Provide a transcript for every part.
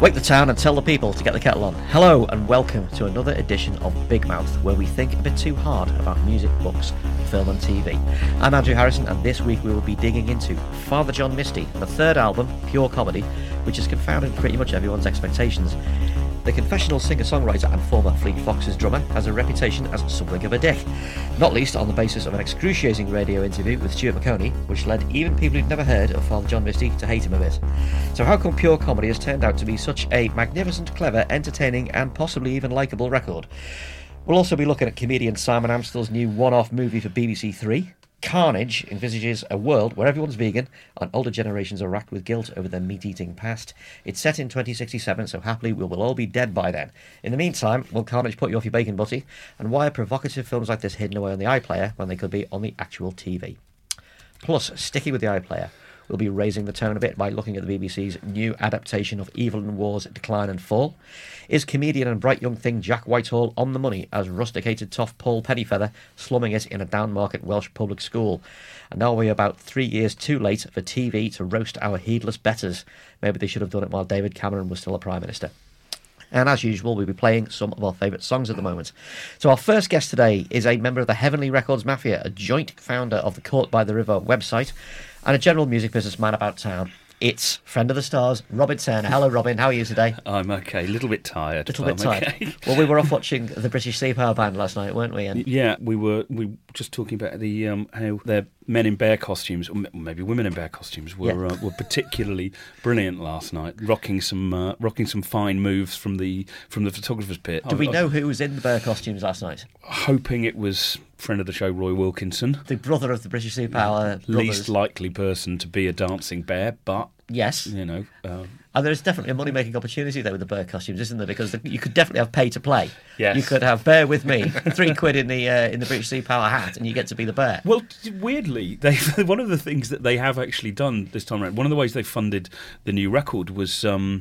Wake the town and tell the people to get the kettle on. Hello and welcome to another edition of Big Mouth, where we think a bit too hard about music, books, film and TV. I'm Andrew Harrison, and this week we will be digging into Father John Misty, the third album, Pure Comedy, which has confounded pretty much everyone's expectations. The confessional singer-songwriter and former Fleet Foxes drummer has a reputation as something of a dick, not least on the basis of an excruciating radio interview with Stuart Maconie, which led even people who'd never heard of Father John Misty to hate him a bit. So how come Pure Comedy has turned out to be such a magnificent, clever, entertaining and possibly even likeable record? We'll also be looking at comedian Simon Amstell's new one-off movie for BBC Three. Carnage envisages a world where everyone's vegan and older generations are racked with guilt over their meat-eating past. It's set in 2067, so happily we will all be dead by then. In the meantime, will Carnage put you off your bacon butty? And why are provocative films like this hidden away on the iPlayer when they could be on the actual TV? Plus, sticking with the iPlayer, we'll be raising the tone a bit by looking at the BBC's new adaptation of Evelyn Waugh's Decline and Fall. Is comedian and bright young thing Jack Whitehall on the money as rusticated toff Paul Pennyfeather slumming it in a downmarket Welsh public school? And are we about 3 years too late for TV to roast our heedless betters? Maybe they should have done it while David Cameron was still a Prime Minister. And as usual, we'll be playing some of our favourite songs at the moment. So our first guest today is a member of the Heavenly Records Mafia, a joint founder of the Caught by the River website, and a general music businessman about town. It's friend of the stars, Robin Turner. Hello, Robin. How are you today? I'm okay. A little bit tired. Okay. Well, we were off watching the British Sea Power Band last night, weren't we? And yeah, we were just talking about the how their men in bear costumes, or maybe women in bear costumes, were particularly brilliant last night, rocking some fine moves from the photographer's pit. Do we know who was in the bear costumes last night? Hoping it was friend of the show, Roy Wilkinson, the brother of the British Sea Power brothers. Least likely person to be a dancing bear, but yes, you know. And there's definitely a money-making opportunity there with the bear costumes, isn't there? Because you could definitely have pay to play. Yes. You could have Bear With Me, £3 in the British Sea Power hat, and you get to be the bear. Well, weirdly, one of the things that they have actually done this time around, one of the ways they funded the new record was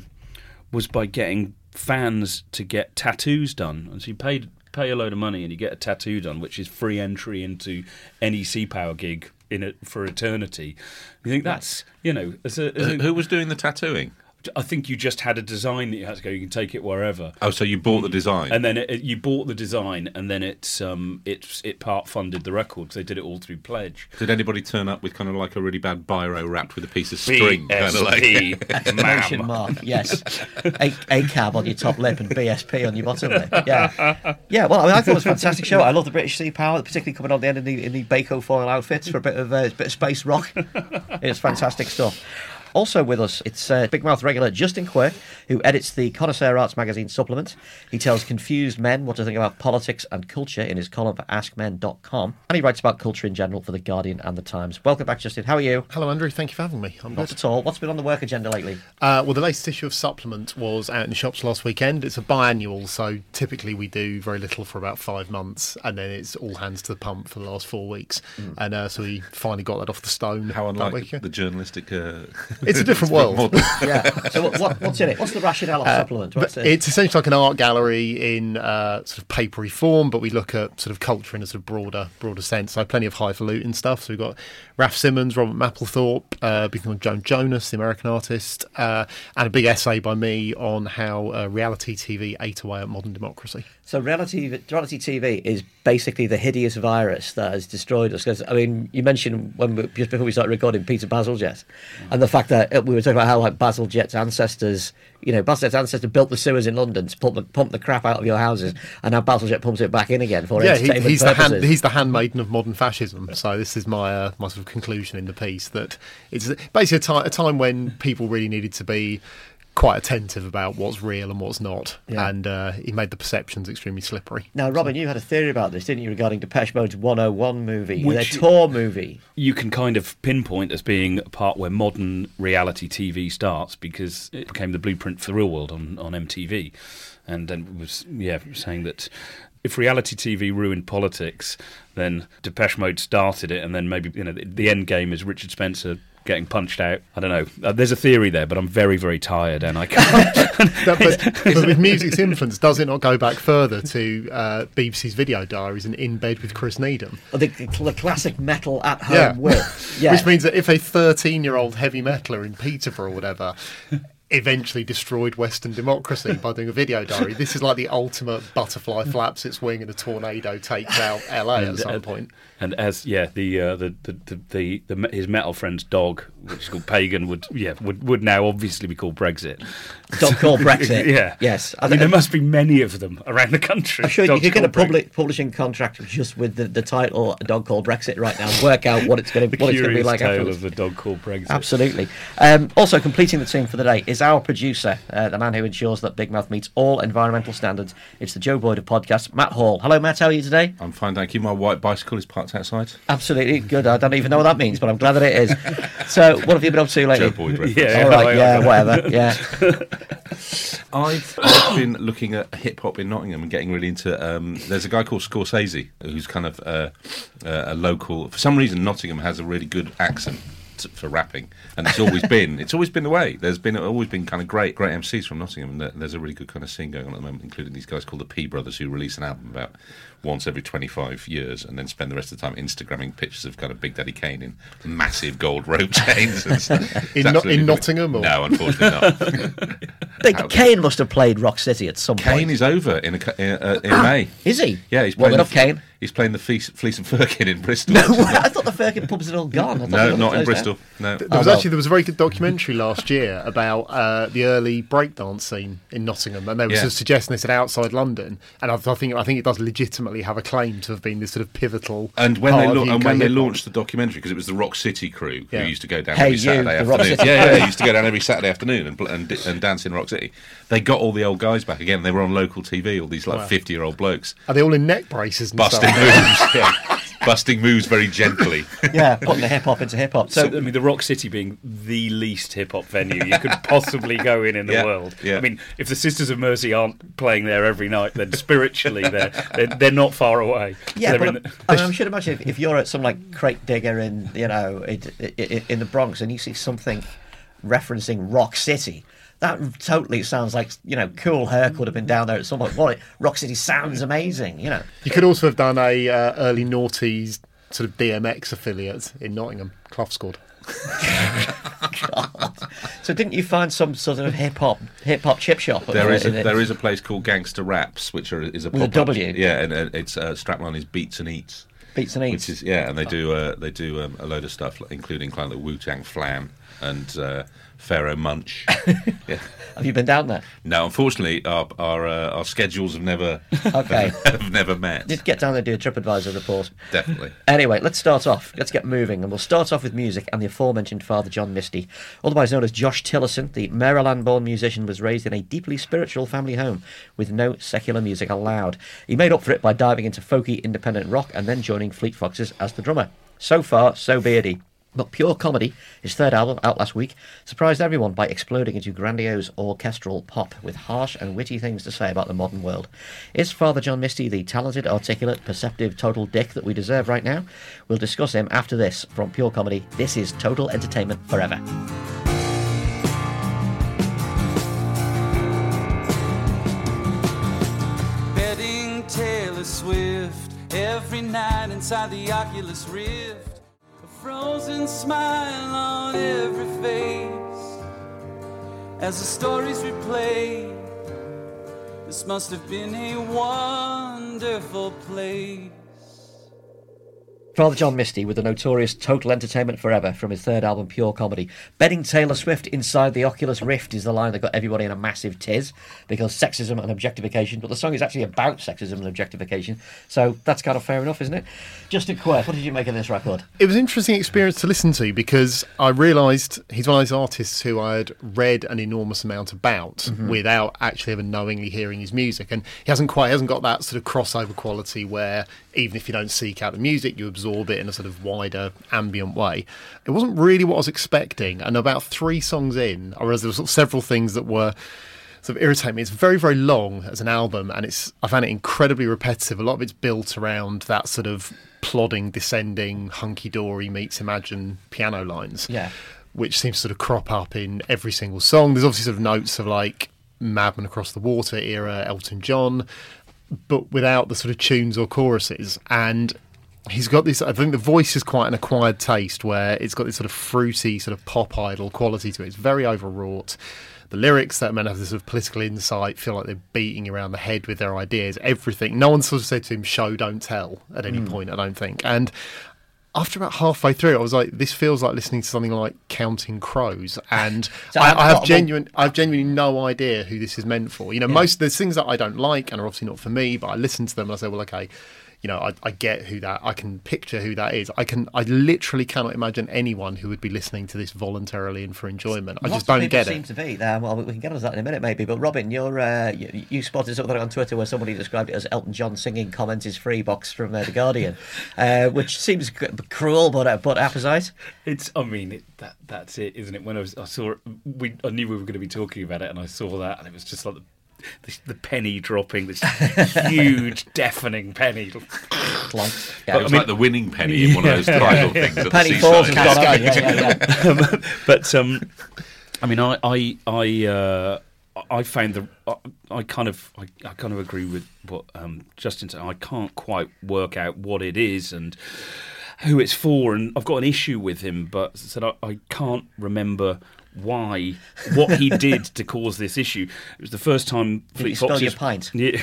by getting fans to get tattoos done. And so you pay a load of money and you get a tattoo done, which is free entry into any Sea Power gig for eternity. You think that's, who was doing the tattooing? I think you just had a design that you had to go. You can take it wherever. Oh, so you bought the design, and then you bought the design, and then it part funded the record. They did it all through Pledge. Did anybody turn up with kind of like a really bad biro wrapped with a piece of string? BSP, exclamation mark. Yes, a cab on your top lip and BSP on your bottom lip. Yeah. Well, I thought it was a fantastic show. I love the British Sea Power, particularly coming on the end in the Baco foil outfits for a bit of space rock. It's fantastic stuff. Also with us, it's Big Mouth regular Justin Quirk, who edits the Connoisseur Arts magazine supplement. He tells confused men what to think about politics and culture in his column for AskMen.com. And he writes about culture in general for The Guardian and The Times. Welcome back, Justin. How are you? Hello, Andrew. Thank you for having me. I'm Not good. at all. What's been on the work agenda lately? Well, the latest issue of Supplement was out in the shops last weekend. It's a biannual, so typically we do very little for about 5 months, and then it's all hands to the pump for the last 4 weeks. And so we finally got that off the stone. How unlike that week. the journalistic... It's a different world. Yeah. So what's in it? What's the rationale of Supplement? It's essentially like an art gallery in sort of papery form, but we look at sort of culture in a sort of broader sense. So plenty of highfalutin stuff. So we've got Raf Simons, Robert Mapplethorpe, big on Joan Jonas, the American artist, and a big essay by me on how reality TV ate away at modern democracy. So reality TV is basically the hideous virus that has destroyed us. Because I mean, you mentioned just before we started recording Peter Bazalgette, and the fact that we were talking about how like Bazalgette's ancestors, Bazalgette's ancestor built the sewers in London to pump the crap out of your houses, and now Bazalgette pumps it back in again for entertainment purposes. He's the handmaiden of modern fascism. So this is my sort of conclusion in the piece, that it's basically a time when people really needed to be quite attentive about what's real and what's not, and he made the perceptions extremely slippery. Now, Robin, you had a theory about this, didn't you, regarding Depeche Mode's 101 movie, their tour movie? You can kind of pinpoint as being a part where modern reality TV starts, because it became the blueprint for the real world on MTV, and then was saying that if reality TV ruined politics, then Depeche Mode started it, and then maybe the end game is Richard Spencer getting punched out. I don't know. There's a theory there, but I'm very, very tired and I can't. but with music's influence, does it not go back further to BBC's Video Diaries and In Bed with Chris Needham? The classic metal at home with. Yeah. Which means that if a 13-year-old heavy metaler in Peterborough or whatever eventually destroyed Western democracy by doing a video diary. This is like the ultimate butterfly flaps its wing and a tornado takes out LA at some point. And as his metal friend's dog, which is called Pagan, would now obviously be called Brexit. Dog called Brexit. Yeah. Yes. I mean, there must be many of them around the country. I'm sure you Dogs could get a called publishing contract just with the title "A Dog Called Brexit" right now and work out what it's going to be like tale afterwards. of the dog called Brexit. Absolutely. Also, completing the team for the day is our producer, the man who ensures that Big Mouth meets all environmental standards. It's the Joe Boyd of podcasts, Matt Hall. Hello, Matt. How are you today? I'm fine, thank you. My white bicycle is parked outside. Absolutely good. I don't even know what that means, but I'm glad that it is. So, what have you been up to lately? Joe Boyd reference. Yeah. All right. Yeah. Whatever. Yeah. I've been looking at hip hop in Nottingham and getting really into. There's a guy called Scorsese who's kind of a local. For some reason, Nottingham has a really good accent for rapping, and it's always been the way. There's always been kind of great MCs from Nottingham, and there's a really good kind of scene going on at the moment, including these guys called the P Brothers, who release an album about once every 25 years and then spend the rest of the time Instagramming pictures of kind of Big Daddy Kane in massive gold rope chains. In Nottingham? Or? No, unfortunately not. Big Kane must have played Rock City at some point. Kane is over in May. Is he? Yeah, he's Well, playing. enough Kane. He's playing the Fleece and Firkin in Bristol. No, I thought the Firkin pubs had all gone. I thought they No, were not in closed Bristol. down. No. There was a very good documentary last year about the early breakdance scene in Nottingham, and they were sort of suggesting this at outside London, and I think it does legitimately have a claim to have been this sort of pivotal. And when part they of UK when they hip-hop. launched the documentary, because it was the Rock City crew who Yeah. used to go down Hey, every you, Saturday the Rock afternoon. City Yeah, crew. they used to go down every Saturday afternoon and dance in Rock City. They got all the old guys back again. They were on local TV. All these 50-year-old blokes Are they all in neck braces and busting stuff? moves. Yeah. Busting moves very gently. Yeah, putting the hip hop into hip hop. So, I mean, the Rock City being the least hip-hop venue you could possibly go in the Yeah, world. yeah. I mean, if the Sisters of Mercy aren't playing there every night, then spiritually they're not far away. Yeah, They're but I should imagine if you're at some like crate digger in in the Bronx and you see something referencing Rock City, that totally sounds like cool. Herc would have been down there at some point. Well, Rock City sounds amazing. You could also have done a early noughties sort of DMX affiliate in Nottingham. Clough scored. God. So didn't you find some sort of hip hop chip shop? There is a place called Gangster Raps, which is a With a pop-up. W? Yeah, and it's strapline is Beats and Eats. Beats and Eats. Which is and they do a load of stuff, including kind of the Wu-Tang Flam and Pharaoh Munch. Yeah. Have you been down there? No, unfortunately, our schedules have never Okay. have never met. Did get down there and do a TripAdvisor report. Definitely. Anyway, let's start off. Let's get moving, and we'll start off with music and the aforementioned Father John Misty. Otherwise known as Josh Tillotson, the Maryland-born musician was raised in a deeply spiritual family home with no secular music allowed. He made up for it by diving into folky independent rock and then joining Fleet Foxes as the drummer. So far, so beardy. But Pure Comedy, his third album out last week, surprised everyone by exploding into grandiose orchestral pop with harsh and witty things to say about the modern world. Is Father John Misty the talented, articulate, perceptive, total dick that we deserve right now? We'll discuss him after this from Pure Comedy. This is Total Entertainment Forever. Betting Taylor Swift every night inside the Oculus Rift. A frozen smile on every face as the stories replay. This must have been a wonderful place. Father John Misty with the notorious Total Entertainment Forever from his third album Pure Comedy. Betting Taylor Swift inside the Oculus Rift is the line that got everybody in a massive tiz because sexism and objectification, but the song is actually about sexism and objectification, so that's kind of fair enough, isn't it? Justin Quirk, what did you make of this record? It was an interesting experience to listen to because I realised he's one of those artists who I had read an enormous amount about without actually ever knowingly hearing his music, and he hasn't got that sort of crossover quality where even if you don't seek out the music, you absorb it in a sort of wider ambient way. It wasn't really what I was expecting, and about 3 songs in, I realised there were sort of several things that were sort of irritate me. It's very, very long as an album, and I found it incredibly repetitive. A lot of it's built around that sort of plodding, descending, hunky-dory meets Imagine piano lines, which seems to sort of crop up in every single song. There's obviously sort of notes of like Madman Across the Water era Elton John, but without the sort of tunes or choruses. And he's got this, I think the voice is quite an acquired taste where it's got this sort of fruity sort of pop idol quality to it. It's very overwrought. the lyrics that are meant to have this sort of political insight feel like they're beating around the head with their ideas, everything. No one sort of said to him, show, don't tell, at any point, I don't think. And after about halfway through, I was like, this feels like listening to something like Counting Crows. And So I have genuinely no idea who this is meant for. You know, most there's things that I don't like and are obviously not for me, but I listen to them and I say, well, okay, you know, I get who that, I can picture who that is. I literally cannot imagine anyone who would be listening to this voluntarily and for enjoyment. I just don't get it. Seem to be. Well, we can get on to that in a minute, maybe. But Robin, you spotted something on Twitter where somebody described it as Elton John singing "Comment is free" box from The Guardian, which seems cruel but appetite. That's it, isn't it? When I saw it, I knew we were going to be talking about it, and I saw that, and it was just like the penny dropping, this huge, deafening penny. Yeah, it was like the winning penny in one of those tribal things at penny the falls seaside. But I mean, I found I kind of agree with what Justin said. I can't quite work out what it is and who it's for, and I've got an issue with him. But said I can't remember what he did to cause this issue. It was the first time Did you Fleet Foxes. spill your pint? Yeah,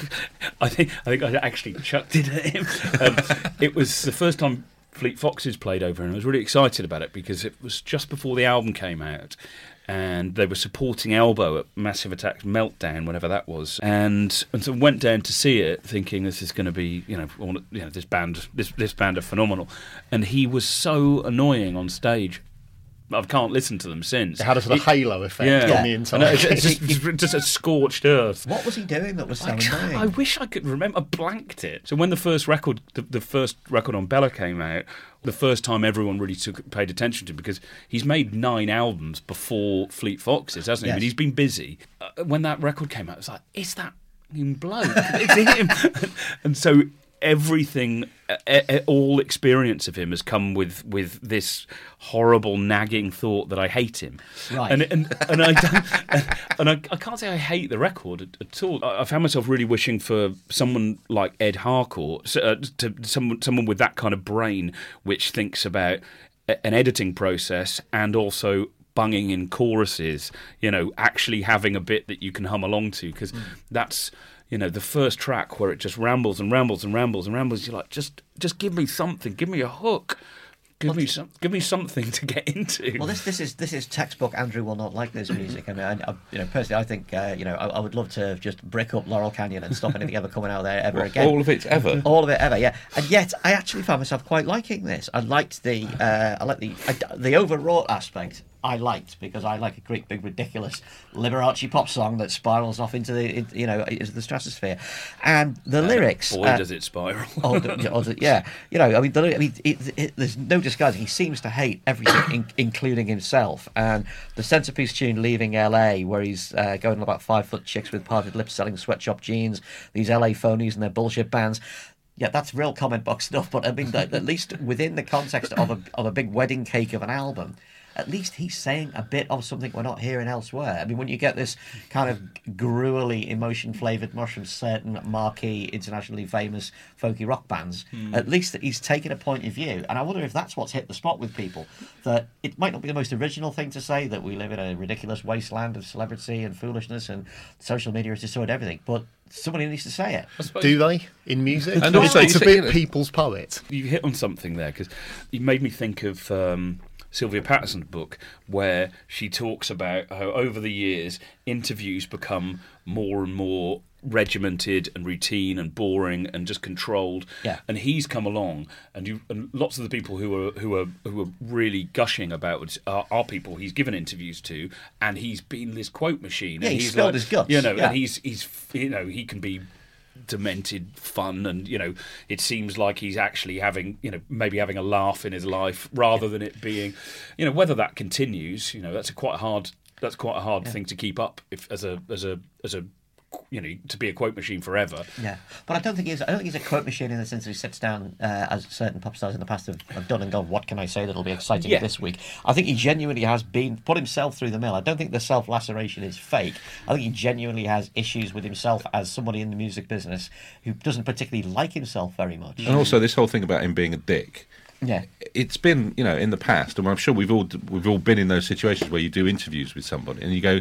I think I actually chucked it at him. It was the first time Fleet Foxes played over, and I was really excited about it because it was just before the album came out. And they were supporting Elbow at Massive Attack's Meltdown, whenever that was, and so went down to see it, thinking this is going to be, this band are phenomenal, and he was so annoying on stage. I can't listen to them since. It had a sort of halo effect on the entire. It's just a scorched earth. What was he doing that was so annoying? I wish I could remember. I blanked it. So when the first record on Bella came out, the first time everyone really paid attention to him, because he's made 9 albums before Fleet Foxes, hasn't he? Yes. But he's been busy. When that record came out, it was like, is that him bloke? It's him. And so everything, all experience of him has come with this horrible nagging thought that I hate him. Right. And I don't, I can't say I hate the record at all. I found myself really wishing for someone like Ed Harcourt, someone with that kind of brain which thinks about an editing process and also bunging in choruses, actually having a bit that you can hum along to, because that's the first track where it just rambles and rambles and rambles and rambles. You're like, just give me something, give me a hook, give me something to get into. Well, this is textbook. Andrew will not like this music. I mean, personally, I think I would love to just brick up Laurel Canyon and stop anything ever coming out there ever again. All of it ever. All of it ever, yeah. And yet, I actually found myself quite liking this. I liked the overwrought aspect. I liked, because I like a great big ridiculous Liberace pop song that spirals off into the stratosphere, and the lyrics. Boy, does it spiral! Yeah, there's no disguising. He seems to hate everything, including himself. And the centerpiece tune, "Leaving LA," where he's going on about 5-foot chicks with parted lips selling sweatshop jeans, these LA phonies and their bullshit bands. Yeah, that's real comment box stuff. But I mean, at least within the context of a big wedding cake of an album, at least he's saying a bit of something we're not hearing elsewhere. I mean, when you get this kind of gruely emotion-flavoured mush from certain marquee, internationally famous folky rock bands, at least that he's taken a point of view. And I wonder if that's what's hit the spot with people, that it might not be the most original thing to say, that we live in a ridiculous wasteland of celebrity and foolishness and social media has destroyed everything, but somebody needs to say it. Do they in music? And also, it's a bit people's poet. You hit on something there, because you made me think of Sylvia Patterson's book, where she talks about how over the years interviews become more and more regimented and routine and boring and just controlled. Yeah. And he's come along, and lots of the people who are really gushing about it are people he's given interviews to, and he's been this quote machine. Yeah, and he's spilled his guts. And he's he can be demented fun, and it seems like he's actually having maybe having a laugh in his life rather than it being whether that continues, that's quite a hard thing to keep up if as a to be a quote machine forever. Yeah, but I don't think he's a quote machine in the sense that he sits down as certain pop stars in the past have done and gone, what can I say that'll be exciting this week? I think he genuinely has put himself through the mill. I don't think the self-laceration is fake. I think he genuinely has issues with himself as somebody in the music business who doesn't particularly like himself very much. And also this whole thing about him being a dick. Yeah, it's been in the past, and I'm sure we've all been in those situations where you do interviews with somebody and you go,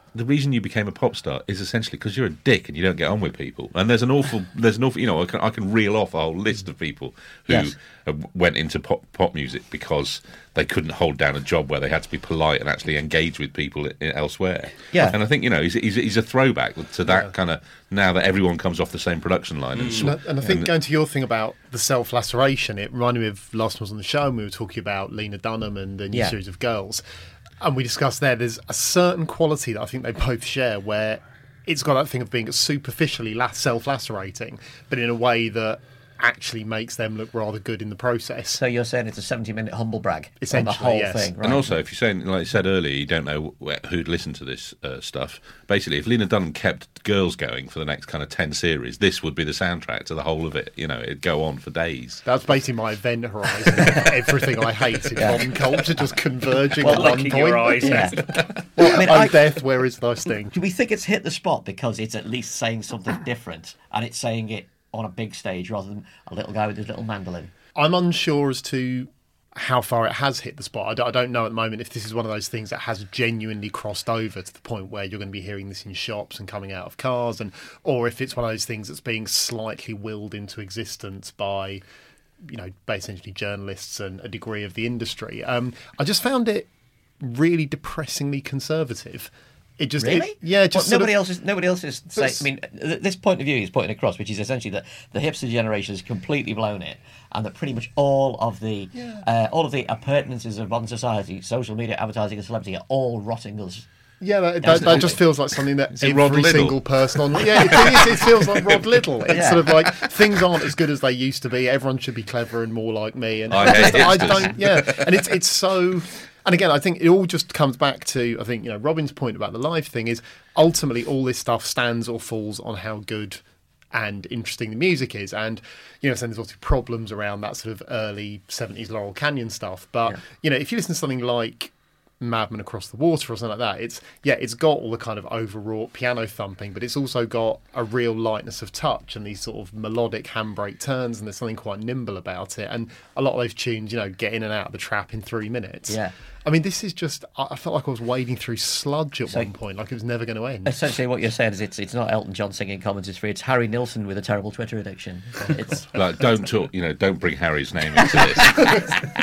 the reason you became a pop star is essentially because you're a dick and you don't get on with people. And there's an awful, you know, I can reel off a whole list of people who went into pop music because they couldn't hold down a job where they had to be polite and actually engage with people elsewhere. Yeah. And I think, you know, he's a throwback to that kind of, now that everyone comes off the same production line. And I think going to your thing about the self-laceration, it reminded me of last time I was on the show and we were talking about Lena Dunham and the new series of Girls. And we discussed there's a certain quality that I think they both share where it's got that thing of being superficially self-lacerating, but in a way that actually makes them look rather good in the process. So you're saying it's a 70-minute humble brag on the Essentially, whole yes. thing, right? And also, if you're saying, like I said earlier, you don't know who'd listen to this stuff. Basically, if Lena Dunham kept Girls going for the next kind of 10 series, this would be the soundtrack to the whole of it. You know, it'd go on for days. That's basically my event horizon. Everything I hate in modern culture just converging at one point. Your eyes. Yeah. Well, I mean, Oh, death, where is thy sting? do we think it's hit the spot because it's at least saying something different and it's saying it on a big stage rather than a little guy with his little mandolin? I'm unsure as to how far it has hit the spot. I don't know at the moment if this is one of those things that has genuinely crossed over to the point where you're going to be hearing this in shops and coming out of cars, or if it's one of those things that's being slightly willed into existence by, you know, essentially journalists and a degree of the industry. I just found it really depressingly conservative. It just Really? just Well, nobody else is saying. I mean, this point of view is pointing across, which is essentially that the hipster generation has completely blown it, and that pretty much all of the appurtenances of modern society, social media, advertising, and celebrity, are all rotting us. Yeah, that just feels like something that it Rod every Liddell? single person on... Yeah, it feels like Rod Liddell. It's sort of like, things aren't as good as they used to be. Everyone should be clever and more like me. And I hate I hipsters. don't... Yeah, and it's so... And again, I think it all just comes back to, I think, you know, Robin's point about the live thing is ultimately all this stuff stands or falls on how good and interesting the music is. And, you know, so there's obviously problems around that sort of early 70s Laurel Canyon stuff. But, you know, if you listen to something like Madman Across the Water or something like that, it's got all the kind of overwrought piano thumping, but it's also got a real lightness of touch and these sort of melodic handbrake turns, and there's something quite nimble about it. And a lot of those tunes, you know, get in and out of the trap in 3 minutes. Yeah. I mean, this is just... I felt like I was wading through sludge at one point, like it was never going to end. Essentially, what you're saying is it's not Elton John singing Commons is Free, it's Harry Nilsson with a terrible Twitter addiction. It's Like, don't bring Harry's name into this.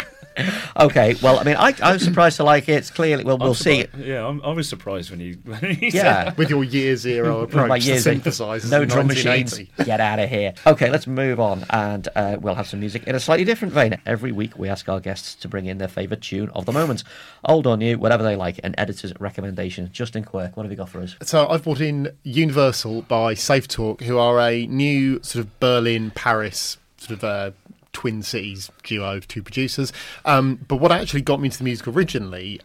okay. Well, I mean, I was surprised to like it. It's clearly we'll see. Yeah, I was surprised when you Yeah. With your year zero approach My to years, synthesizers no in drum machines. 1980. Get out of here. Okay, let's move on, and we'll have some music in a slightly different vein. Every week, we ask our guests to bring in their favourite tune of the moment, old or new, whatever they like. An editor's recommendation. Justin Quirk, what have you got for us? So I've brought in Universal by Safe Talk, who are a new sort of Berlin, Paris sort of Twin Cities duo of two producers. But what actually got me into the music originally,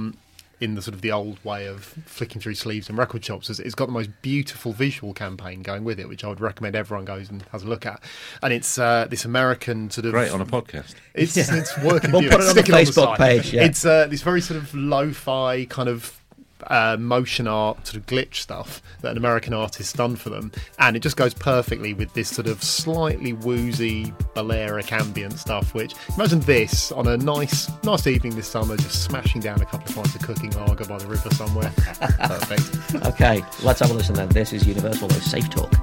in the sort of the old way of flicking through sleeves and record shops, is it's got the most beautiful visual campaign going with it, which I would recommend everyone goes and has a look at. And it's this American sort of... Great on a podcast. It's working. We'll put it on the Facebook page, yeah. It's this very sort of lo-fi kind of motion art sort of glitch stuff that an American artist done for them, and it just goes perfectly with this sort of slightly woozy Balearic ambient stuff, which, imagine this on a nice evening this summer, just smashing down a couple of pints of cooking lager by the river somewhere. Perfect. Okay, let's have a listen then. This is Universal by Safe Talk.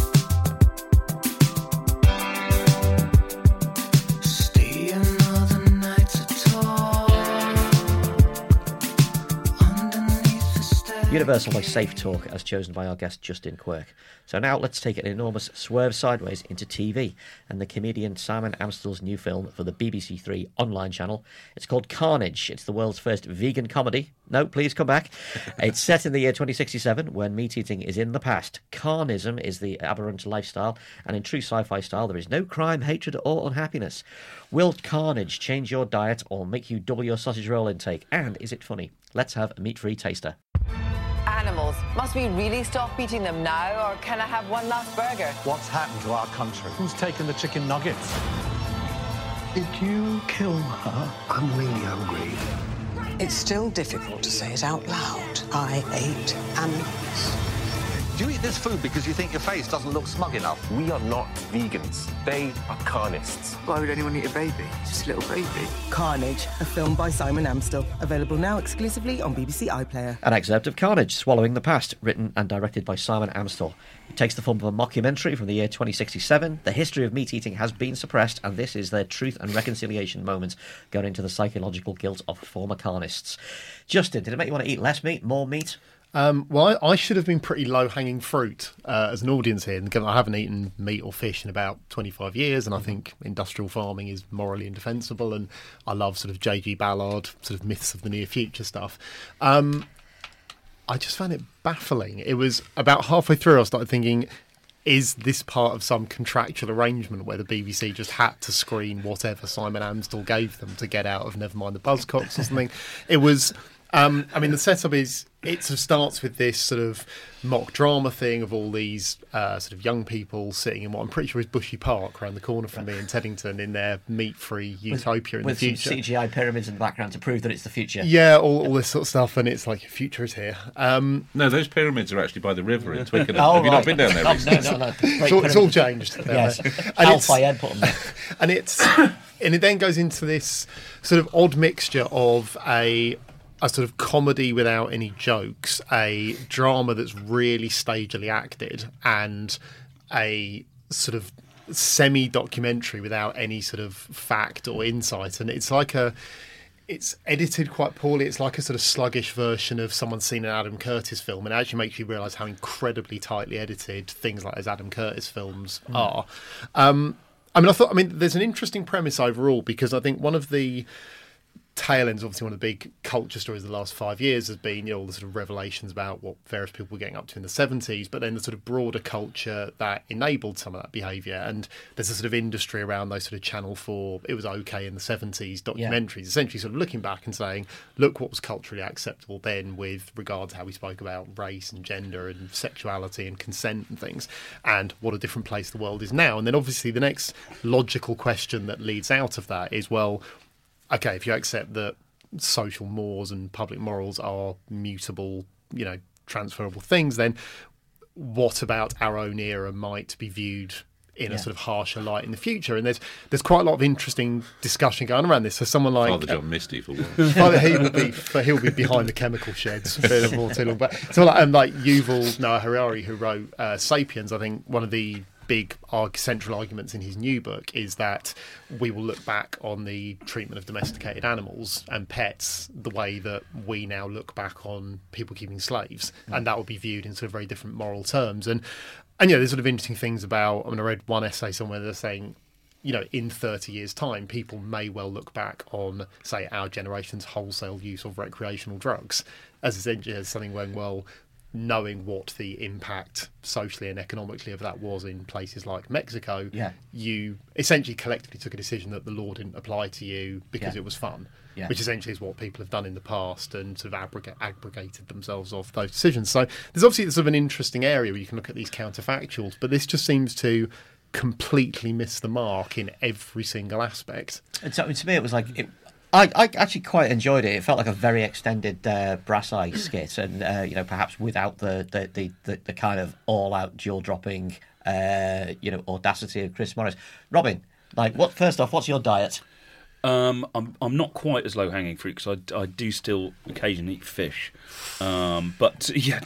Universal by Safe Talk, as chosen by our guest Justin Quirk. So now let's take an enormous swerve sideways into TV and the comedian Simon Amstell's new film for the BBC Three online channel. It's called Carnage. It's the world's first vegan comedy. No, please come back. It's set in the year 2067 when meat eating is in the past. Carnism is the aberrant lifestyle, and in true sci-fi style there is no crime, hatred or unhappiness. Will carnage change your diet or make you double your sausage roll intake? And is it funny? Let's have a meat-free taster. Animals. Must we really stop eating them now, or can I have one last burger? What's happened to our country? Who's taken the chicken nuggets? Did you kill her? I'm really hungry. It's still difficult to say it out loud. I ate animals. Do you eat this food because you think your face doesn't look smug enough? We are not vegans. They are carnists. Why would anyone eat a baby? Just a little baby. Carnage, a film by Simon Amstel. Available now exclusively on BBC iPlayer. An excerpt of Carnage, Swallowing the Past, written and directed by Simon Amstel. It takes the form of a mockumentary from the year 2067. The history of meat eating has been suppressed, and this is their truth and reconciliation moment, going into the psychological guilt of former carnists. Justin, did it make you want to eat less meat, more meat? Well, I should have been pretty low-hanging fruit as an audience here. And I haven't eaten meat or fish in about 25 years, and I think industrial farming is morally indefensible, and I love sort of J.G. Ballard, sort of myths of the near future stuff. I just found it baffling. It was about halfway through I started thinking, is this part of some contractual arrangement where the BBC just had to screen whatever Simon Amstel gave them to get out of Nevermind the Buzzcocks or something? It was... the setup is, it sort of starts with this sort of mock drama thing of all these sort of young people sitting in what I'm pretty sure is Bushy Park around the corner from me in Teddington in their meat-free utopia in the future. With some CGI pyramids in the background to prove that it's the future. Yeah, all this sort of stuff, and it's like, your future is here. No, those pyramids are actually by the river in Twickenham. Have you not been down there recently? No. It's all changed. Yes. Al Fayed put them there. And it then goes into this sort of odd mixture of a sort of comedy without any jokes, a drama that's really stagily acted, and a sort of semi-documentary without any sort of fact or insight. And it's like it's edited quite poorly. It's like a sort of sluggish version of someone seen an Adam Curtis film, and it actually makes you realise how incredibly tightly edited things like those Adam Curtis films are. There's an interesting premise overall, because I think one of the tail ends, obviously one of the big culture stories of the last 5 years has been all the sort of revelations about what various people were getting up to in the 70s, but then the sort of broader culture that enabled some of that behaviour. And there's a sort of industry around those sort of Channel 4, it was okay in the 70s documentaries, essentially sort of looking back and saying, look what was culturally acceptable then with regard to how we spoke about race and gender and sexuality and consent and things, and what a different place the world is now. And then obviously the next logical question that leads out of that is, well, okay, if you accept that social mores and public morals are mutable, transferable things, then what about our own era might be viewed in a sort of harsher light in the future? And there's quite a lot of interesting discussion going around this. So someone like Father John Misty, for one. he'll be behind the chemical sheds for too long. But so like Yuval Noah Harari, who wrote *Sapiens*, I think one of the big central arguments in his new book is that we will look back on the treatment of domesticated animals and pets the way that we now look back on people keeping slaves, and that will be viewed in sort of very different moral terms. And there's sort of interesting things about, I read one essay somewhere they're saying, in 30 years' time, people may well look back on, say, our generation's wholesale use of recreational drugs as essentially as something going, well, knowing what the impact socially and economically of that was in places like Mexico, you essentially collectively took a decision that the law didn't apply to you because it was fun, which essentially is what people have done in the past and sort of abrogated themselves off those decisions. So there's obviously sort of an interesting area where you can look at these counterfactuals, but this just seems to completely miss the mark in every single aspect. And so to me it was like... I actually quite enjoyed it. It felt like a very extended Brass Eye skit, and perhaps without the kind of all-out jaw-dropping audacity of Chris Morris. Robin, first off, what's your diet? I'm not quite as low hanging fruit because I do still occasionally eat fish, but yeah,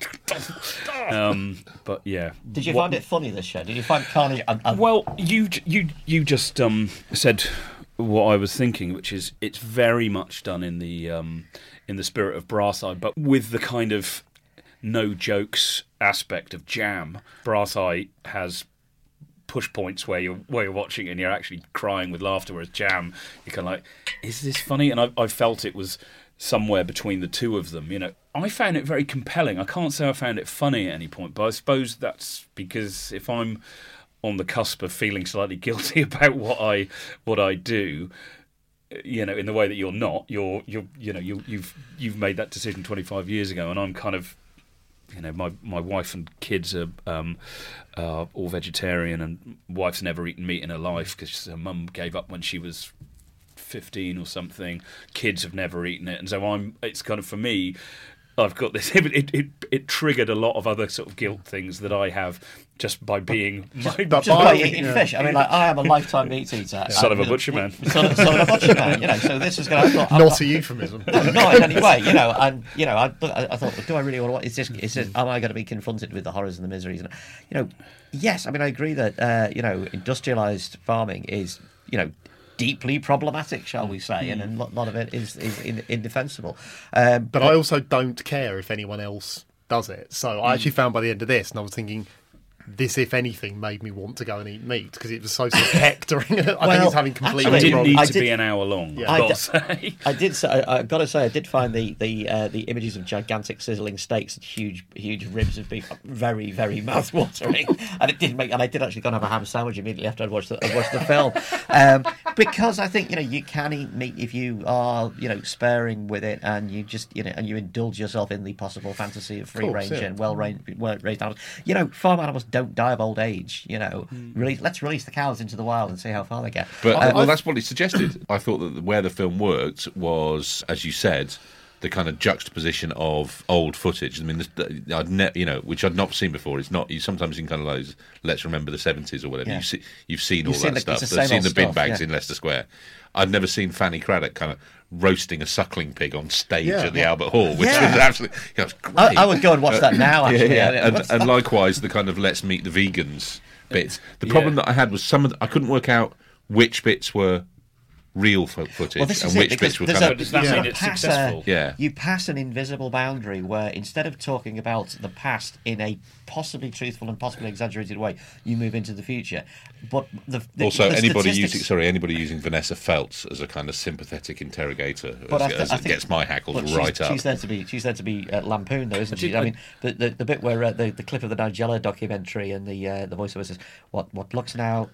Did you find it funny this show? Did you find Carnage? Well, you just said what I was thinking, which is it's very much done in the spirit of Brass Eye, but with the kind of no jokes aspect of Jam. Brass Eye has push points where you're watching and you're actually crying with laughter, whereas Jam, you're kind of like, is this funny? And I felt it was somewhere between the two of them. I found it very compelling. I can't say I found it funny at any point, but I suppose that's because if I'm on the cusp of feeling slightly guilty about what I do, in the way that you're not, you've made that decision 25 years ago, and I'm kind of, my wife and kids are all vegetarian, and wife's never eaten meat in her life because her mum gave up when she was 15 or something. Kids have never eaten it, and so it's kind of, for me, I've got this. It triggered a lot of other sort of guilt things that I have just by being just by eating fish. I mean, like, I am a lifetime meat eater. Son of a butcher man. Son of a butcher man. You know, so this is going to not a euphemism. No, not in any way. You know, and you know, I thought, do I really want to? Is this? Am I going to be confronted with the horrors and the miseries? And you know, yes. I mean, I agree that you know, industrialised farming is, you know, deeply problematic, shall we say, and a lot of it is indefensible. But I also don't care if anyone else does it. So I actually found by the end of this, and I was thinking, this, if anything, made me want to go and eat meat because it was so sort of hectoring. I think it's having completely It didn't wrong. need to be an hour long. Yeah. I've got to say. I've got to say, I did find the images of gigantic sizzling steaks and huge ribs of beef very, very mouth-watering, and it did make. And I did actually go and have a ham sandwich immediately after I'd watched the film, because I think, you know, you can eat meat if you are, you know, sparing with it, and you just, you know, and you indulge yourself in the possible fantasy of free range and well-raised animals. You know, farm animals don't die of old age. You know, let's release the cows into the wild and see how far they get. But well, that's what it suggested. I thought that where the film worked was, as you said, the kind of juxtaposition of old footage. I mean, you know, which I'd not seen before. It's not. You sometimes in kind of like, let's remember the 70s or whatever. Yeah. You've seen all that stuff. You've seen the bin bags in Leicester Square. I'd never seen Fanny Craddock kind of roasting a suckling pig on stage at the Albert Hall, which was absolutely, you know, it was great. I would go and watch that now, actually. And likewise, the kind of let's meet the vegans bits. The problem that I had was I couldn't work out which bits were real footage and which bits were kind of... Does that mean it's successful? You pass an invisible boundary where instead of talking about the past in a possibly truthful and possibly exaggerated way, you move into the future. But anybody using Vanessa Feltz as a kind of sympathetic interrogator gets my hackles right up. She's there to be lampooned, though, isn't she? I mean, the bit where the clip of the Nigella documentary and the voiceover says what looks now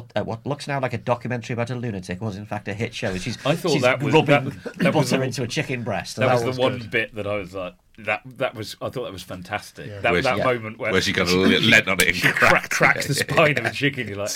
like a documentary about a lunatic was in fact a hit show. I thought that was rubbing butter into a chicken breast. That was the one bit that I was like, I thought that was fantastic. Yeah. That moment where she kind of leant on it and cracks the spine of a chicken. You're like,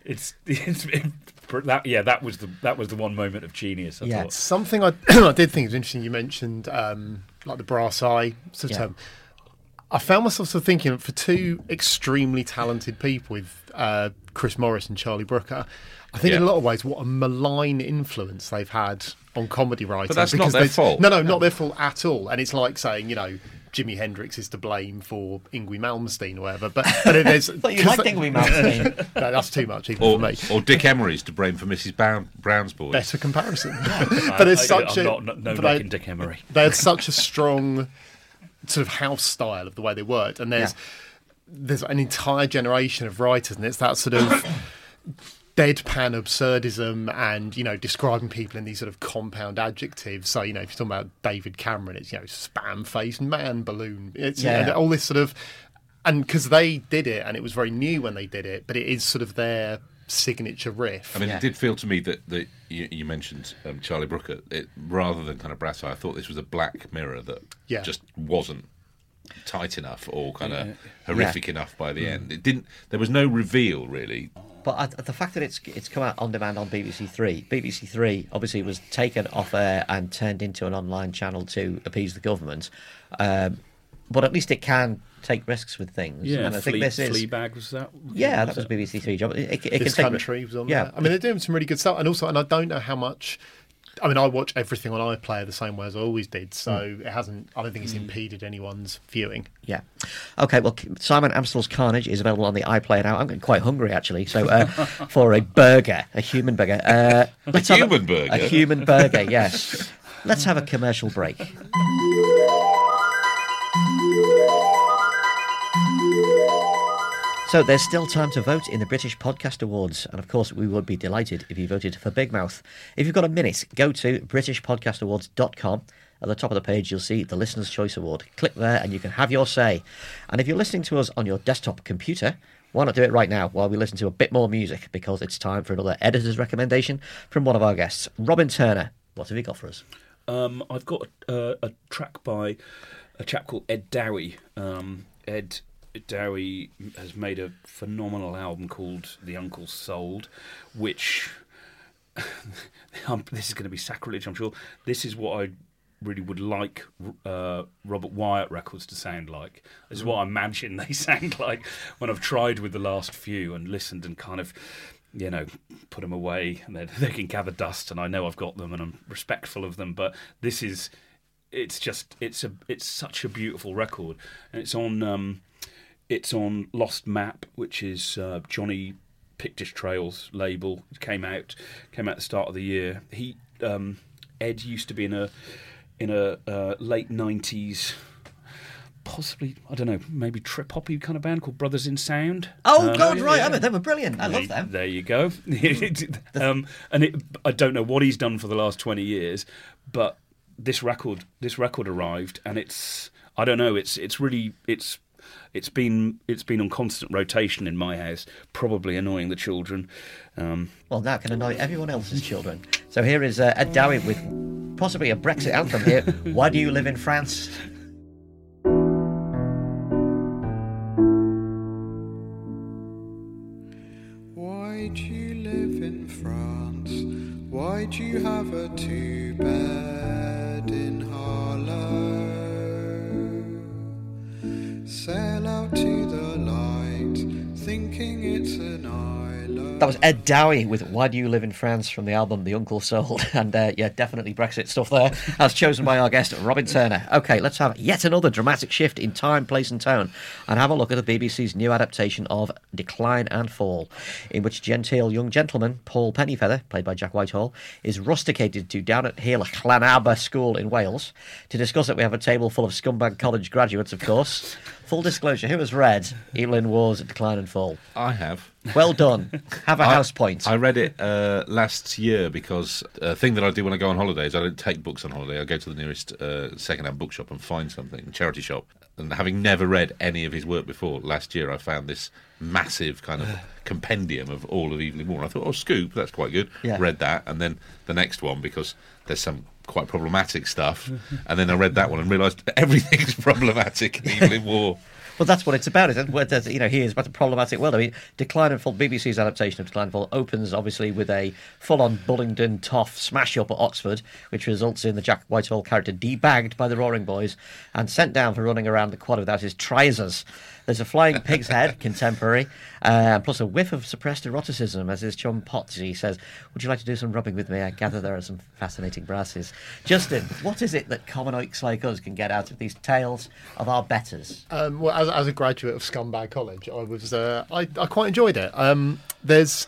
that was the one moment of genius. I thought. Something I did think was interesting. You mentioned like the brass eye sort of term. I found myself sort of thinking, for two extremely talented people with Chris Morris and Charlie Brooker, I think in a lot of ways what a malign influence they've had on comedy writing. But that's not their fault. No, not their fault at all. And it's like saying, you know, Jimi Hendrix is to blame for Yngwie Malmsteen or whatever. But there's... But you like Yngwie Malmsteen. No, that's too much even for me. Or Dick Emery's to blame for Mrs. Brown's Boys. Better comparison. But there's such I'm not liking Dick Emery. They had such a strong sort of house style of the way they worked. And there's an entire generation of writers, and it's that sort of deadpan absurdism and, you know, describing people in these sort of compound adjectives. So, you know, if you're talking about David Cameron, it's, you know, spam-faced man balloon. It's all this sort of... And because they did it, and it was very new when they did it, but it is sort of their signature riff. I mean, it did feel to me that you mentioned Charlie Brooker, rather than kind of brass eye, I thought this was a black mirror that just wasn't tight enough or kind of horrific enough by the end. It didn't. There was no reveal, really. But the fact that it's come out on demand on BBC Three obviously was taken off air and turned into an online channel to appease the government. But at least it can take risks with things. Yeah, and I think this is Fleabag was that. Yeah, that was BBC Three job. This Country was on. Yeah, I mean they're doing some really good stuff, and I don't know how much. I mean, I watch everything on iPlayer the same way as I always did, so it hasn't. I don't think it's impeded anyone's viewing. Yeah. Okay. Well, Simon Amstell's Carnage is available on the iPlayer now. I'm getting quite hungry actually. So for a burger, a human burger, a human burger. Yes. Let's have a commercial break. So there's still time to vote in the British Podcast Awards, and of course we would be delighted if you voted for Big Mouth. If you've got a minute, go to BritishPodcastAwards.com. At the top of the page you'll see the Listener's Choice Award. Click there and you can have your say. And if you're listening to us on your desktop computer, why not do it right now while we listen to a bit more music, because it's time for another editor's recommendation from one of our guests. Robin Turner, what have you got for us? I've got a track by a chap called Ed Dowie. Ed Dowie has made a phenomenal album called The Uncle Sold, which this is going to be sacrilege, I'm sure. This is what I really would like Robert Wyatt records to sound like. This is what I imagine they sound like when I've tried with the last few and listened and kind of, put them away, and they can gather dust, and I know I've got them, and I'm respectful of them. But this is, it's such a beautiful record, and it's on Lost Map, which is Johnny Pictish Trails label. It came out at the start of the year. Ed used to be in a late 90s, possibly, I don't know, maybe trip hoppy kind of band called Brothers in Sound. Oh God, right! I mean, they were brilliant. I love them. There you go. I don't know what he's done for the last 20 years, but this record arrived, and it's been on constant rotation in my house, probably annoying the children. Well, that can annoy everyone else's children. So here is Ed Dowie with possibly a Brexit anthem here. Why do you live in France? Why do you live in France? Why do you have a 2-bed in Harlow? Sail out to the light, thinking it's an island. That was Ed Dowie with Why Do You Live in France from the album The Uncle Sold. And definitely Brexit stuff there, as chosen by our guest, Robin Turner. OK, let's have yet another dramatic shift in time, place and tone, and have a look at the BBC's new adaptation of Decline and Fall, in which genteel young gentleman, Paul Pennyfeather, played by Jack Whitehall, is rusticated to down at Hill Llanaba School in Wales. To discuss it, we have a table full of scumbag college graduates, of course. Full disclosure, who has read Evelyn Waugh's Decline and Fall? I have. Well done. Have a house point. I read it last year because a thing that I do when I go on holidays, I don't take books on holiday. I go to the nearest second-hand bookshop and find something, charity shop. And having never read any of his work before, last year I found this massive kind of compendium of all of Evelyn Waugh. I thought, Scoop, that's quite good. Yeah. Read that, and then the next one, because there's some quite problematic stuff, and then I read that one and realised everything's problematic in Evelyn Waugh. Well, that's what it's about, isn't it? He is about a problematic world. I mean, Decline and Fall, BBC's adaptation of Decline and Fall, opens, obviously, with a full-on Bullingdon Toff smash-up at Oxford, which results in the Jack Whitehall character debagged by the Roaring Boys and sent down for running around the quad without his trousers. There's a flying pig's head, contemporary, plus a whiff of suppressed eroticism as his chum Potsy says, "Would you like to do some rubbing with me? I gather there are some fascinating brasses." Justin, what is it that common oaks like us can get out of these tales of our betters? Well, as a graduate of Scumbag College, I was I quite enjoyed it. There's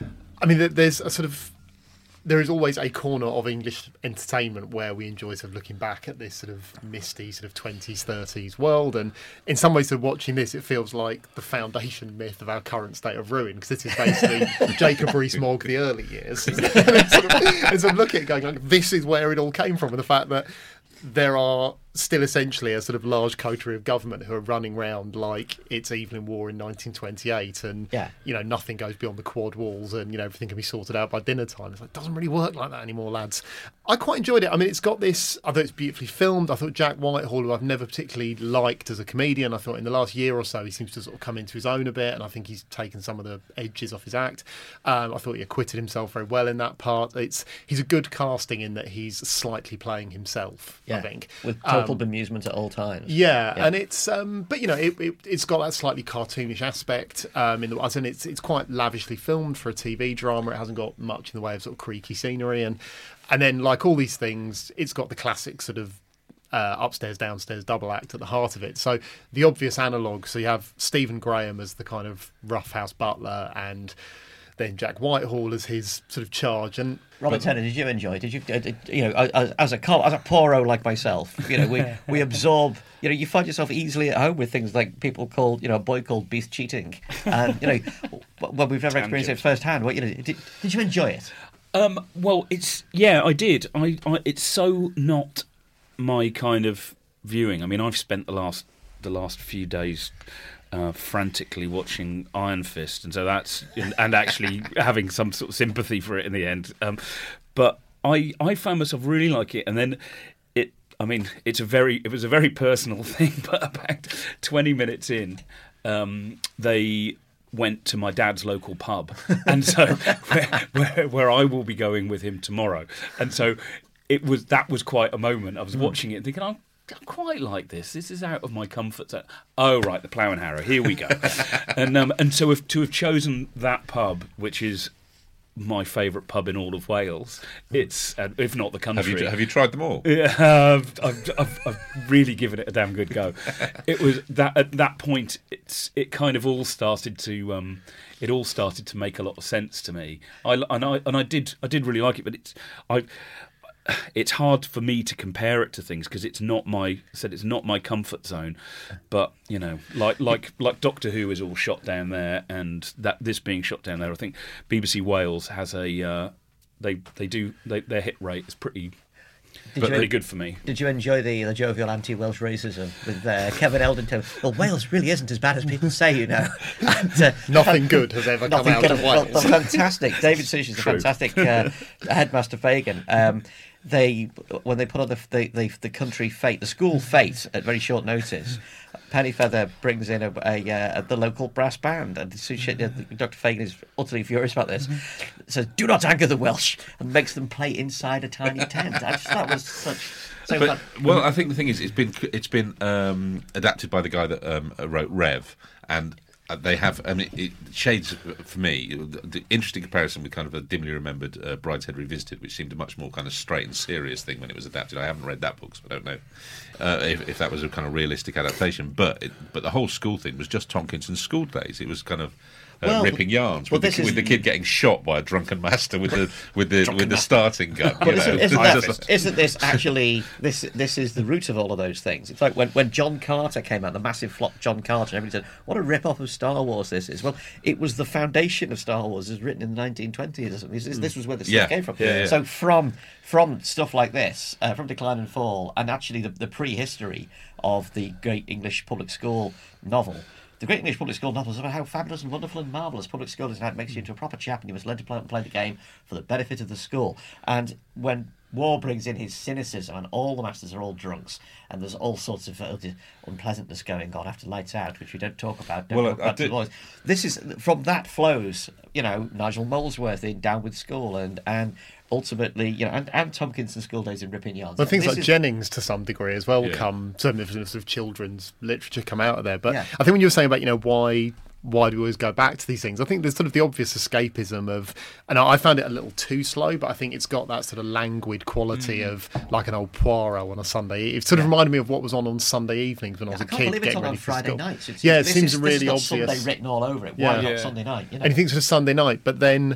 a sort of, there is always a corner of English entertainment where we enjoy sort of looking back at this sort of misty sort of 20s, 30s world. And in some ways, sort of watching this, it feels like the foundation myth of our current state of ruin, because this is basically Jacob Rees-Mogg, the early years. And sort of look at it going like, this is where it all came from. And the fact that there are still essentially a sort of large coterie of government who are running around like it's Evelyn Waugh in 1928, and nothing goes beyond the quad walls, and everything can be sorted out by dinner time. It's like, it doesn't really work like that anymore, lads. I quite enjoyed it. I mean, it's got this, I thought it's beautifully filmed. I thought Jack Whitehall, who I've never particularly liked as a comedian, I thought in the last year or so he seems to sort of come into his own a bit, and I think he's taken some of the edges off his act. I thought he acquitted himself very well in that part. He's a good casting in that he's slightly playing himself, I think, with total bemusement at all times. And it's but it's got that slightly cartoonish aspect and it's quite lavishly filmed for a TV drama. It hasn't got much in the way of sort of creaky scenery, and then, like all these things, it's got the classic sort of upstairs downstairs double act at the heart of it. So the obvious analogue, so you have Stephen Graham as the kind of roughhouse butler, and then Jack Whitehall as his sort of charge. And Robert Turner, did you enjoy it? Did you, as a poro like myself, we absorb. You find yourself easily at home with things like people called, a boy called Beast cheating, and well, we've never experienced it firsthand. Did you enjoy it? Well, I did. It's so not my kind of viewing. I mean, I've spent the last few days frantically watching Iron Fist, and so that's and actually having some sort of sympathy for it in the end. But I found myself really like it, and then it was a very personal thing. But about 20 minutes in, they went to my dad's local pub, and so where I will be going with him tomorrow, and so that was quite a moment. I was watching it thinking, I quite like this. This is out of my comfort zone. Oh, right, the Plough and Harrow. Here we go. and so to have chosen that pub, which is my favourite pub in all of Wales, it's if not the country. Have you tried them all? Yeah, I've really given it a damn good go. It was that at that point, it kind of all started to make a lot of sense to me. I did really like it, but it's hard for me to compare it to things because it's not my comfort zone. But like Doctor Who is all shot down there, and this being shot down there, I think BBC Wales has their hit rate is pretty good for me. Did you enjoy the jovial anti-Welsh racism with Kevin Eldon? Well, Wales really isn't as bad as people say, And, nothing good has ever come out of Wales. Well, fantastic. David Such is a fantastic headmaster Fagan. When they put on the country fete, the school fete at very short notice, Pennyfeather brings in the local brass band, and Dr. Fagan is utterly furious about this. Says, "Do not anger the Welsh," and makes them play inside a tiny tent. I just thought that was such. Well, I think the thing is, it's been adapted by the guy that wrote Rev, and they have. I mean, it shades for me the interesting comparison with kind of a dimly remembered Brideshead Revisited, which seemed a much more kind of straight and serious thing when it was adapted. I haven't read that book, so I don't know if that was a kind of realistic adaptation. But the whole school thing was just Tonkinson's school days. It was kind of ripping yarns with the kid getting shot by a drunken master with the starting gun. But isn't this actually this is the root of all of those things? It's like when John Carter came out, the massive flop John Carter, and everybody said, "What a rip-off of Star Wars this is." Well, it was the foundation of Star Wars. It was written in the 1920s. This was where the stuff came from. Yeah. So from stuff like this, from Decline and Fall, and actually the prehistory of the Great English Public School novel. The Great English Public School novel is about how fabulous and wonderful and marvellous public school is, and how it makes you into a proper chap, and you must learn to play the game for the benefit of the school. And when War brings in his cynicism, and all the masters are all drunks, and there's all sorts of unpleasantness going on after Lights Out, which we don't talk about. This is from that flows, Nigel Molesworth in Down with School, and ultimately, and Tomkinson's school days in Ripping Yarns. Well, things like Jennings, to some degree, as well, come certainly sort of children's literature come out of there. But I think when you were saying about why do we always go back to these things? I think there's sort of the obvious escapism of, and I found it a little too slow, but I think it's got that sort of languid quality of like an old Poirot on a Sunday. It sort of reminded me of what was on Sunday evenings when I was a kid. Getting ready on for Friday nights. It seems really obvious. Sunday written all over it. Why not Sunday night? And you think sort of Sunday night, but then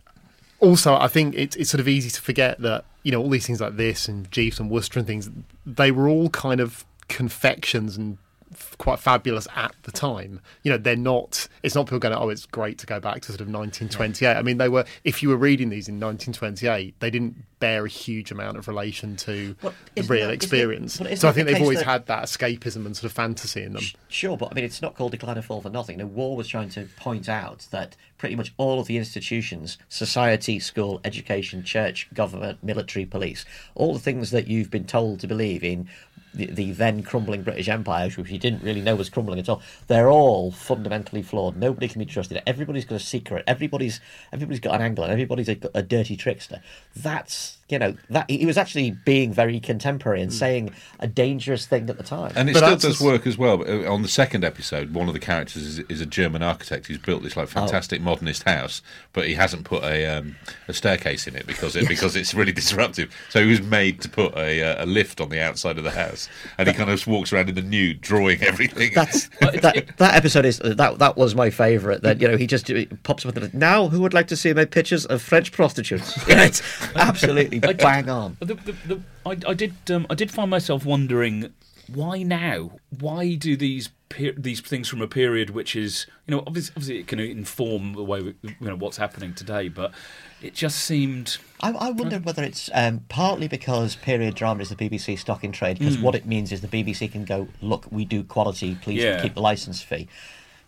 also I think it's sort of easy to forget that all these things like this and Jeeves and Worcester and things, they were all kind of confections and quite fabulous at the time. They're not. It's not people going, "Oh, it's great to go back to sort of 1928." I mean, they were. If you were reading these in 1928, they didn't bear a huge amount of relation to the real experience. So I think they've always had that escapism and sort of fantasy in them. Sure, but I mean, it's not called Decline and Fall for nothing. War was trying to point out that pretty much all of the institutions, society, school, education, church, government, military, police, all the things that you've been told to believe in the then crumbling British Empire, which you didn't really know was crumbling at all, they're all fundamentally flawed. Nobody can be trusted. Everybody's got a secret. Everybody's got an angle, and everybody's a dirty trickster. That's that he was actually being very contemporary and saying a dangerous thing at the time. And it still does work as well. On the second episode, one of the characters is a German architect who's built this fantastic modernist house, but he hasn't put a staircase in it because it's really disruptive. So he was made to put a lift on the outside of the house, and he kind of walks around in the nude, drawing everything. That episode is that was my favourite. That he just pops up with now. Who would like to see my pictures of French prostitutes? It's absolutely bang on. I did find myself wondering, why now? Why do these things from a period which is obviously it can inform the way what's happening today, but it just seemed. I wonder whether it's partly because period drama is the BBC stock in trade, because what it means is the BBC can go, look, we do quality, please keep the licence fee.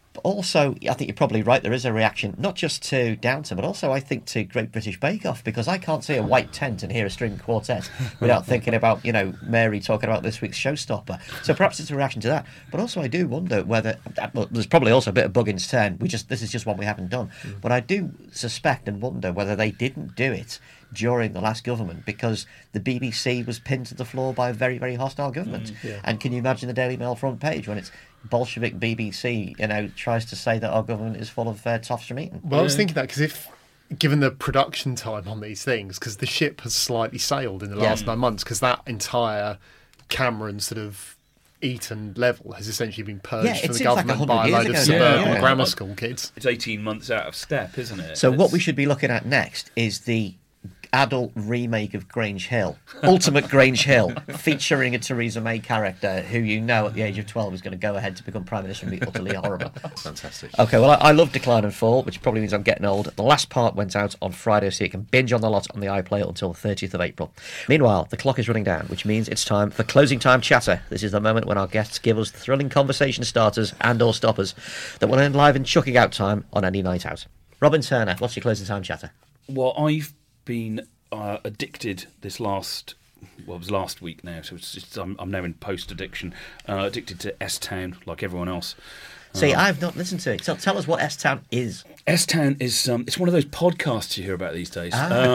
But also, I think you're probably right, there is a reaction, not just to Downton, but also, I think, to Great British Bake Off, because I can't see a white tent and hear a string quartet without thinking about, Mary talking about this week's showstopper. So perhaps it's a reaction to that. But also, I do wonder whether... Well, there's probably also a bit of Buggins' turn. This is just one we haven't done. But I do suspect and wonder whether they didn't do it during the last government because the BBC was pinned to the floor by a very, very hostile government. And can you imagine the Daily Mail front page when it's Bolshevik BBC, tries to say that our government is full of toffs from Eton? Well, I was thinking that because given the production time on these things, because the ship has slightly sailed in the last 9 months, because that entire Cameron sort of Eton level has essentially been purged from the government by a load of suburban grammar school kids. It's 18 months out of step, isn't it? So what we should be looking at next is the adult remake of Grange Hill, Ultimate Grange Hill, featuring a Theresa May character who at the age of 12 is going to go ahead to become Prime Minister and be utterly horrible. Fantastic. Okay, well, I love Decline and Fall, which probably means I'm getting old. The last part went out on Friday, so you can binge on the lot on the iPlayer until the 30th of April. Meanwhile, the clock is running down, which means it's time for closing time chatter. This is the moment when our guests give us the thrilling conversation starters and or stoppers that will end live in chucking out time on any night out. Robin Turner, what's your closing time chatter? Well, I've been addicted last week now, so I'm now in post-addiction, addicted to S-Town like everyone else. See, I've not listened to it. So tell us what S-Town is. S-Town is it's one of those podcasts you hear about these days,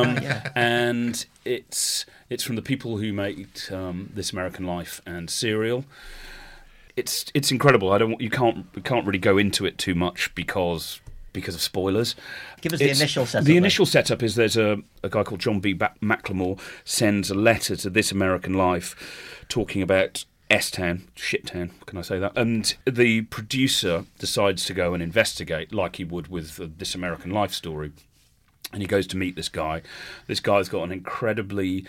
and it's from the people who made This American Life and Serial. It's incredible. We can't really go into it too much because of spoilers. Give us the initial setup. The initial setup is there's a guy called John B. McLemore sends a letter to This American Life talking about S-Town, Shiptown, can I say that? And the producer decides to go and investigate like he would with This American Life story. And he goes to meet this guy. This guy's got an incredibly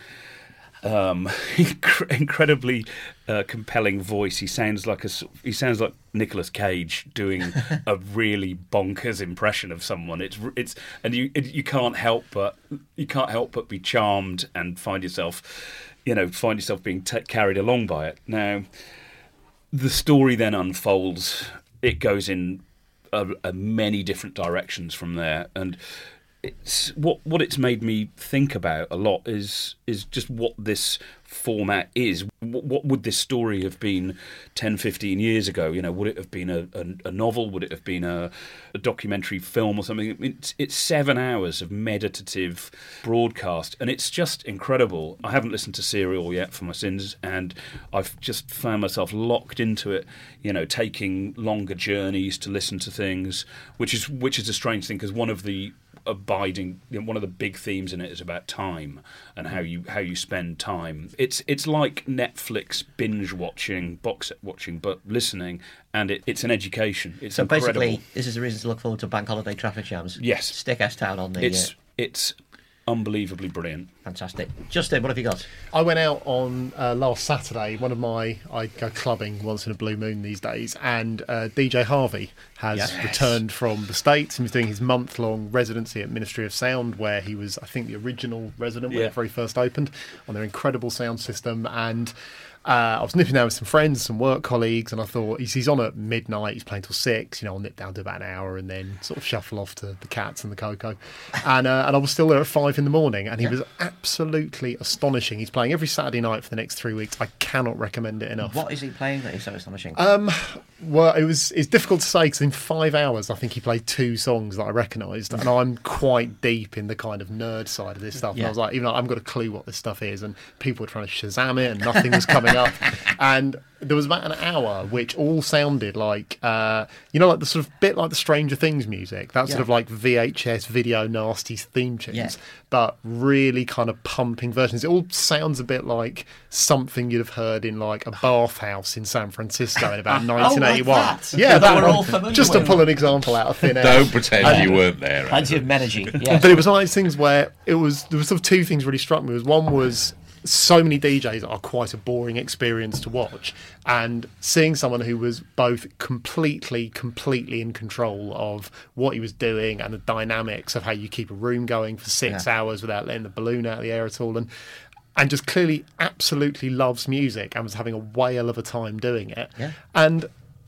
compelling voice. He sounds like Nicolas Cage doing a really bonkers impression of someone. You can't help but be charmed and find yourself being carried along by it. Now, the story then unfolds. It goes in many different directions from there, and it's what it's made me think about a lot is just what this format is. What would this story have been 10, 15 years ago? Would it have been a novel? Would it have been a documentary film or something? It's 7 hours of meditative broadcast, and it's just incredible. I haven't listened to Serial yet for my sins, and I've just found myself locked into it, taking longer journeys to listen to things, which is a strange thing, because one of the big themes in it is about time and how you spend time. It's like Netflix binge watching, box set watching, but listening, and it's an education. It's incredible. Basically, this is a reason to look forward to bank holiday traffic jams. Yes, stick S-Town on the. It's unbelievably brilliant. Fantastic. Justin, what have you got? I went out on last Saturday. I go clubbing once in a blue moon these days, and DJ Harvey has returned from the States and was doing his month-long residency at Ministry of Sound, where he was, I think, the original resident when it very first opened, on their incredible sound system. And I was nipping down with some friends, some work colleagues, and I thought, he's on at midnight, he's playing till 6, I'll nip down to about an hour and then sort of shuffle off to the Cats and the Coco. And I was still there at 5 in the morning, and he was absolutely astonishing. He's playing every Saturday night for the next 3 weeks. I cannot recommend it enough. What is he playing that is so astonishing? Well, it's difficult to say, because in 5 hours, I think he played 2 songs that I recognised, and I'm quite deep in the kind of nerd side of this stuff. And I was like, I haven't got a clue what this stuff is, and people were trying to Shazam it, and nothing was coming up. And there was about an hour which all sounded like like the sort of bit like the Stranger Things music, that sort of like VHS video nasty theme tunes, but really kind of pumping versions. It all sounds a bit like something you'd have heard in like a bathhouse in San Francisco in about 1981. That we're all familiar just to pull an example out of thin air. Don't pretend you weren't there. Plenty of energy. Yes. But it was one of those things where there was sort of 2 things really struck me. One was so many DJs are quite a boring experience to watch, and seeing someone who was both completely in control of what he was doing and the dynamics of how you keep a room going for 6 hours without letting the balloon out of the air at all, and just clearly absolutely loves music and was having a whale of a time doing it. And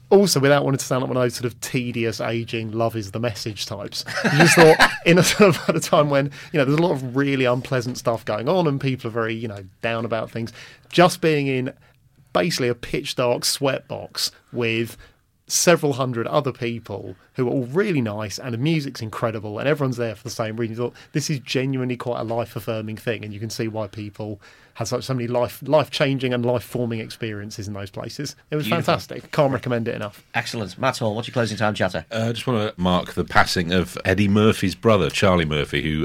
also, without wanting to sound like one of those sort of tedious, aging, love is the message types, you just thought, in a sort of at a time when, you know, there's a lot of really unpleasant stuff going on and people are very, you know, down about things, just being in basically a pitch dark sweat box with several hundred other people who are all really nice and the music's incredible and everyone's there for the same reason. You thought, this is genuinely quite a life-affirming thing, and you can see why people have so many life-changing and life-forming experiences in those places. It was fantastic. Can't recommend it enough. Excellent. Matt Hall, what's your closing time chatter? I just want to mark the passing of Eddie Murphy's brother, Charlie Murphy, who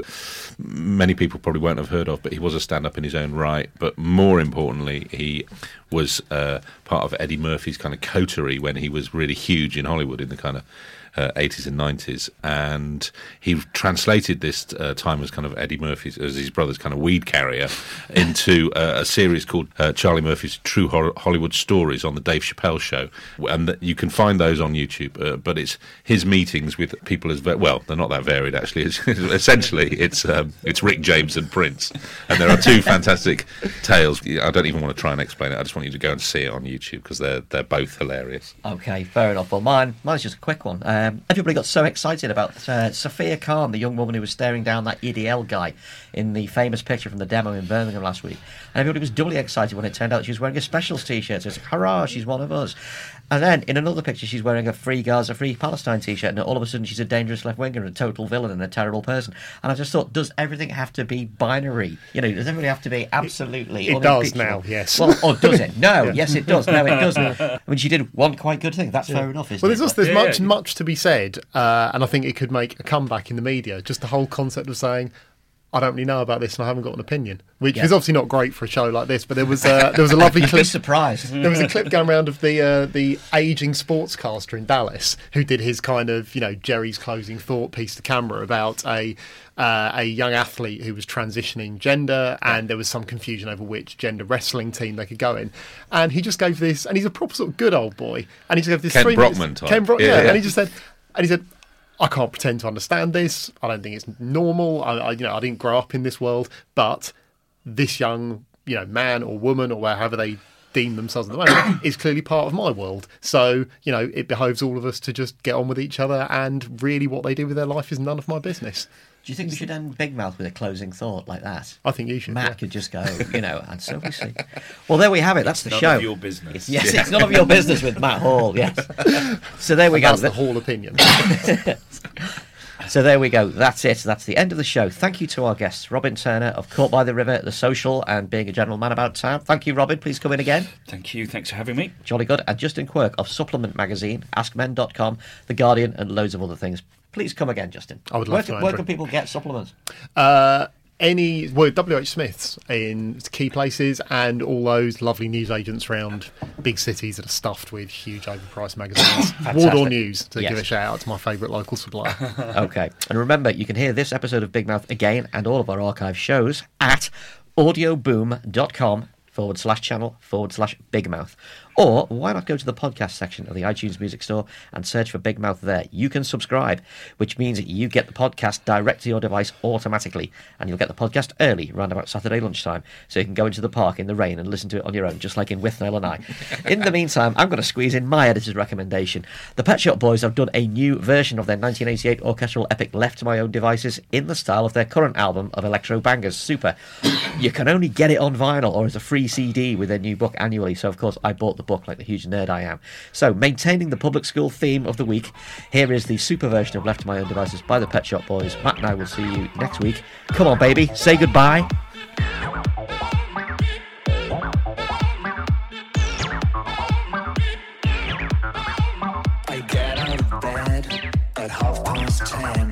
many people probably won't have heard of, but he was a stand-up in his own right. But more importantly, he was part of Eddie Murphy's kind of coterie when he was really huge in Hollywood in the kind of 80s and 90s, and he translated this time as kind of Eddie Murphy's, as his brother's kind of weed carrier, into a series called Charlie Murphy's True Hollywood Stories on the Dave Chappelle Show, and you can find those on YouTube. But it's his meetings with people as well. They're not that varied actually. Essentially, it's Rick James and Prince, and there are two fantastic tales. I don't even want to try and explain it. I just want you to go and see it on YouTube because they're both hilarious. Okay, fair enough. Well, mine's just a quick one. Everybody got so excited about Sophia Khan, the young woman who was staring down that EDL guy in the famous picture from the demo in Birmingham last week. And everybody was doubly excited when it turned out she was wearing a Specials t-shirt. So it's like, hurrah, she's one of us. And then in another picture, she's wearing a Free Gaza, Free Palestine t-shirt, and all of a sudden she's a dangerous left-winger and a total villain and a terrible person. And I just thought, does everything have to be binary? You know, does everybody have to be absolutely It does now, yes. Well, or does it? No, yes, it does. No, it doesn't. I mean, she did one quite good thing. That's fair enough, isn't it? Well, there's much to be said, and I think it could make a comeback in the media. Just the whole concept of saying, I don't really know about this and I haven't got an opinion, which is obviously not great for a show like this. But there was a lovely clip. You'd be surprised. There was a clip going around of the aging sportscaster in Dallas who did his kind of, you know, Jerry's closing thought piece to camera about a young athlete who was transitioning gender, and there was some confusion over which gender wrestling team they could go in. And he just gave this, and he's a proper sort of good old boy, and he just gave this Ken 3 Brockman minutes. type. Ken Brockman, Yeah. and he said, I can't pretend to understand this. I don't think it's normal. I didn't grow up in this world, but this young, you know, man or woman or however they deem themselves at the moment is clearly part of my world. So, you know, it behoves all of us to just get on with each other, and really what they do with their life is none of my business. Do you think we should end Big Mouth with a closing thought like that? I think you should. Matt could just go, you know, and so we see. Well, there we have it. That's the show. None of your business. It's none of your business with Matt Hall, yes. So there we go. That's the Hall opinion. So there we go. That's it. That's the end of the show. Thank you to our guests, Robin Turner of Caught by the River, The Social, and Being a General Man About Town. Thank you, Robin. Please come in again. Thank you. Thanks for having me. Jolly good. And Justin Quirk of Supplement Magazine, AskMen.com, The Guardian, and loads of other things. Please come again, Justin. I would love to. Where can people get supplements? WH Smith's in key places, and all those lovely newsagents around big cities that are stuffed with huge overpriced magazines. Wardour News, to give a shout out to my favourite local supplier. Okay. And remember, you can hear this episode of Big Mouth again and all of our archive shows at audioboom.com/channel/Big Mouth. Or why not go to the podcast section of the iTunes Music Store and search for Big Mouth there. You can subscribe, which means that you get the podcast direct to your device automatically, and you'll get the podcast early, around about Saturday lunchtime, so you can go into the park in the rain and listen to it on your own, just like in Withnail and I. In the meantime, I'm going to squeeze in my editor's recommendation. The Pet Shop Boys have done a new version of their 1988 orchestral epic Left to My Own Devices in the style of their current album of electro bangers, Super. You can only get it on vinyl or as a free CD with their new book annually, so of course I bought the book like the huge nerd I am. So, maintaining the public school theme of the week, here is the Super version of Left to My Own Devices by the Pet Shop Boys. Matt and I will see you next week. Come on, baby, say goodbye. I get out of bed at 10:30.